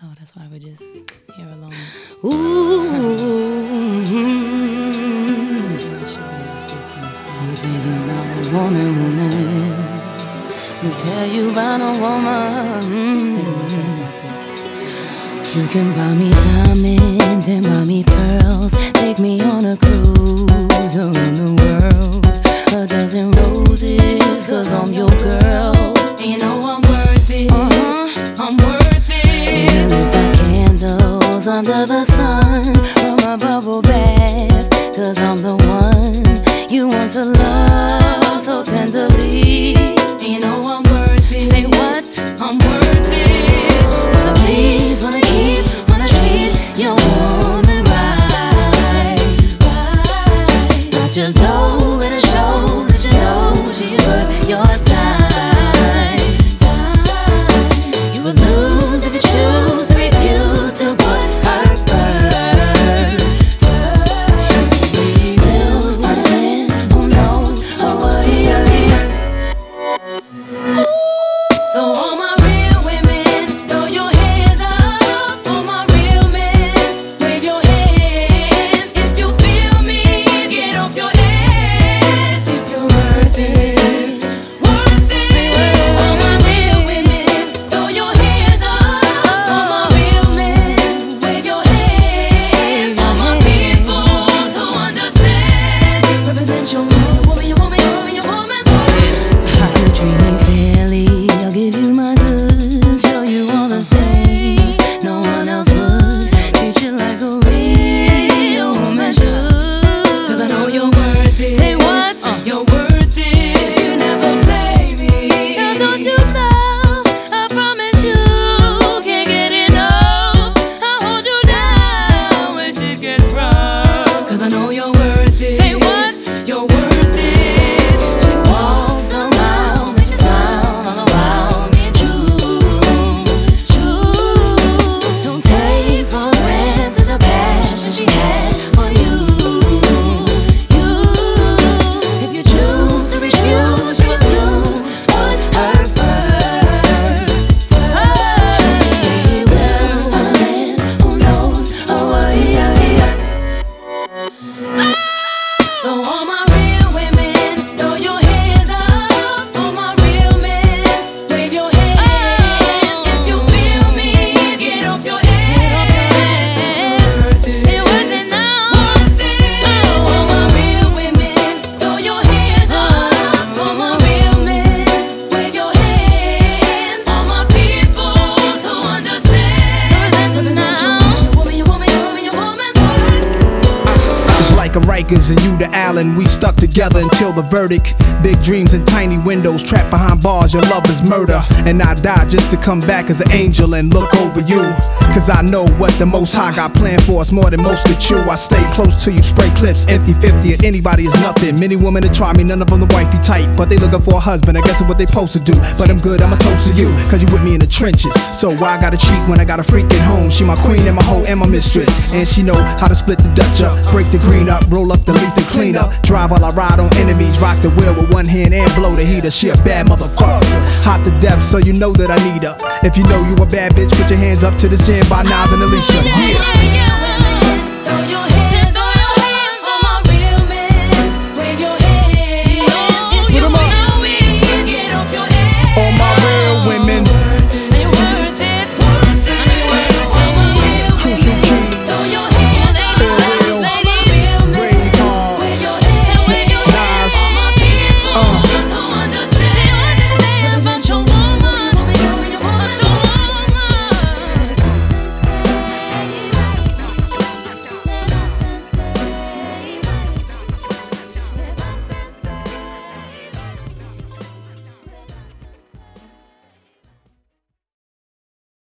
So that's why we're just here alone. Ooh. And I should be able to speak to you in I'm Spanish. thinking about a woman. To tell you about a woman. You can buy me diamonds and buy me pearls. Take me on a cruise around the world. A dozen roses, cause I'm your girl. And you know I'm worth it. I'm worth it. And lit by candles under the sun from a bubble bath. Cause I'm the one you want to love so tenderly. And you know I'm worth it. Say what? I'm worth it. Wanna please, wanna keep, wanna treat your woman right. Not just know and show that you know she's worth your time. You would lose if you choose to refuse to put her first. We will find a man who knows her worth. So all my real women, throw your hands up. All my real men, wave your hands. If you feel me, get off your ass. If you're worth it, worth it. So all my real women, throw your hands up. All my real men, wave your hands. All my peoples who understand, represent your woman, your woman, your woman, your woman's worth. If you're dreaming fairly, I'll give you my goods, show you all the things no one else would. Treat you like a real woman should. Cause I know you're worth it. Say what? You're worth it. If you never play me, now don't you know? I promise you can't get enough. I'll hold you down when shit gets rough. Cause I know you're worth it. Say what? You're worth it. She walks the mile, makes you smile all the while. Being true. Don't take for granted the passion she had for you. If you choose to refuse, you refuse. Put her first. She will find a man who knows her worth. So all my real women, throw your hands up. All my real men, wave your hands. If you feel me, get off your ass. It's worth it now. So all my real women, throw your hands up. All my real men, wave your hands. All my peoples who understand, represent your woman, your woman, your woman, your woman's worth. It's like a Rikers and you the Allen. We stuck together until the verdict. Big dreams and tiny windows, trapped behind bars. Your love is murder, and I die just to come back as an angel and look over you. Cause I know what the Most High got planned for us more than most could chew. I stay close to you, spray clips, empty 50 at anybody is nothing. Many women that try me, none of them the wifey type, but they looking for a husband. I guess it's what they supposed to do. But I'm good, I'm a toast to you, cause you with me in the trenches. So why I gotta cheat when I got a freak at home? She my queen and my hoe and my mistress, and she know how to split the Dutch up, break the green up, roll up the leaf and clean up. Drive while I ride on enemies, rock the wheel with one hand and blow the heater. She a bad motherfucker, hot to death, so you know that I need her. If you know you a bad bitch, put your hands up to this jam by Nas and Alicia. Yeah.